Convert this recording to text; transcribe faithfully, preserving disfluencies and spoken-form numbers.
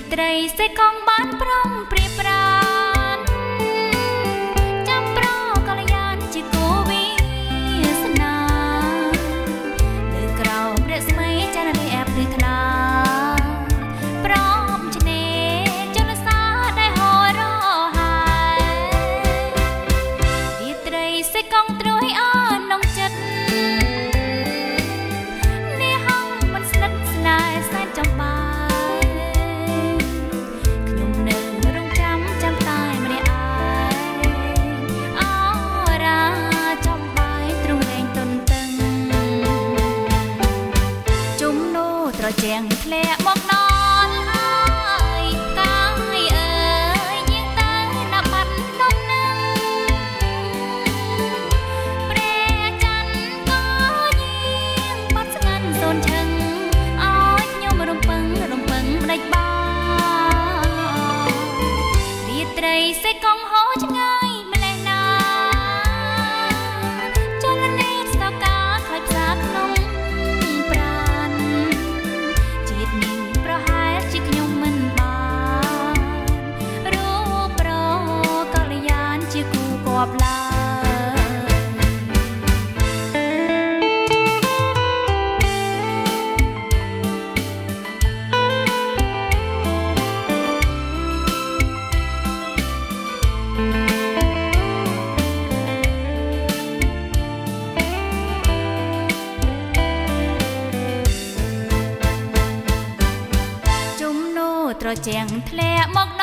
ត្រីសេកងបានប្រងព្រៀបប្រានចាំប្រកល្យានជាគូវាសនាលើក្រោមព្រះស្មីចារនីអែបភ្លឺថ្លាព្រមឆ្នេរជលសាដែលហោរហើយរាត្រីសេកងត្រួយអននងចិត្តនេះហងមិនស្និទ្ធស្នាលសែនចំបាជាងធ្លាក់មកនន់ហើយកាយអើយយាងទៅណាបាត់នំនឹងព្រះច័ន្ទក៏យាងបាត់ស្ងាត់សូនឈឹងឲ្យខ្ញុំរំពឹងរំពឹងម្ដេចបងរាត្រីសេកងហោឆ្ងាយម្លេះណាចលនាស្តកាខ្លាចផ្សាក្នុងបឡាជំនោរត្រជាំងធ្លាក់មក